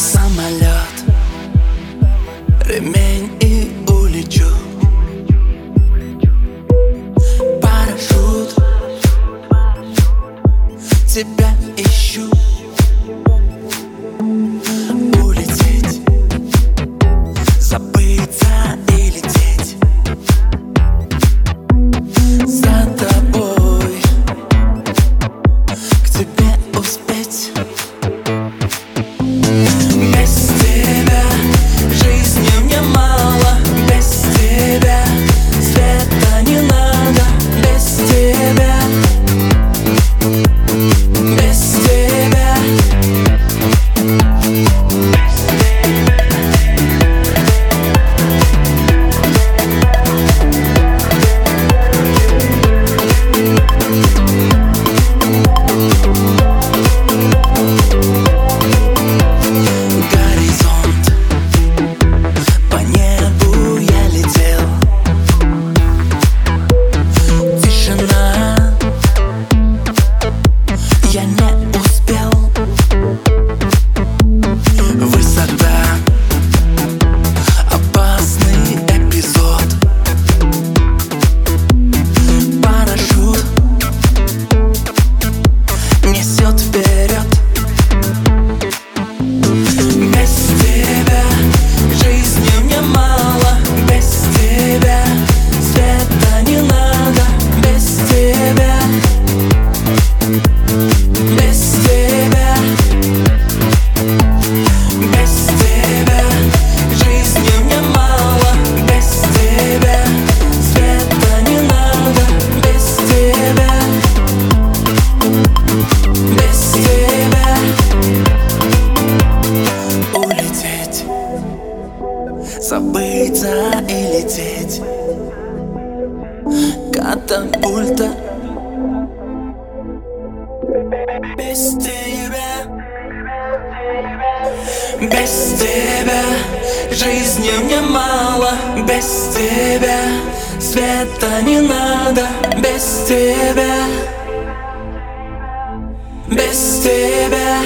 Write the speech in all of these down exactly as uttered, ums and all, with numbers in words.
самолет, ремень и улечу. Парашют, тебя ищу. Улететь, забыться и лететь за тобой, к тебе успеть. Без тебя жизни мне мало, без тебя света не надо, без тебя, без тебя. Я не успел. Высота, опасный эпизод. Парашют несет вперед. Без тебя жизни мне мало, без тебя света не надо, без тебя. Без тебя, без тебя жизни мне мало, без тебя света не надо, без тебя, без тебя. Улететь, забыться и лететь, катапульта. Без тебя, без тебя жизни мне мало, без тебя света не надо, без тебя, без тебя,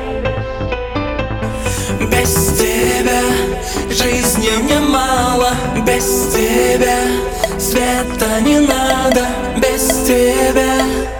без тебя жизни мне мало, без тебя света не надо, без тебя.